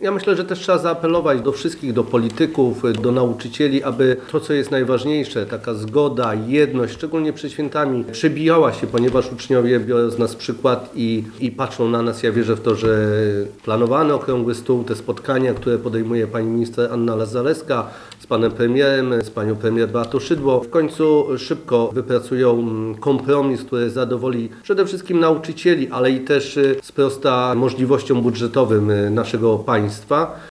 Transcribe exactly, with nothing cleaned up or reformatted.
Ja myślę, że też trzeba zaapelować do wszystkich, do polityków, do nauczycieli, aby to, co jest najważniejsze, taka zgoda, jedność, szczególnie przed świętami, przebijała się, ponieważ uczniowie biorą z nas przykład i, i patrzą na nas. Ja wierzę w to, że planowany okrągły stół, te spotkania, które podejmuje pani minister Anna Lazalewska z panem premierem, z panią premier Beatą Szydło, w końcu szybko wypracują kompromis, który zadowoli przede wszystkim nauczycieli, ale i też sprosta możliwościom budżetowym naszego państwa.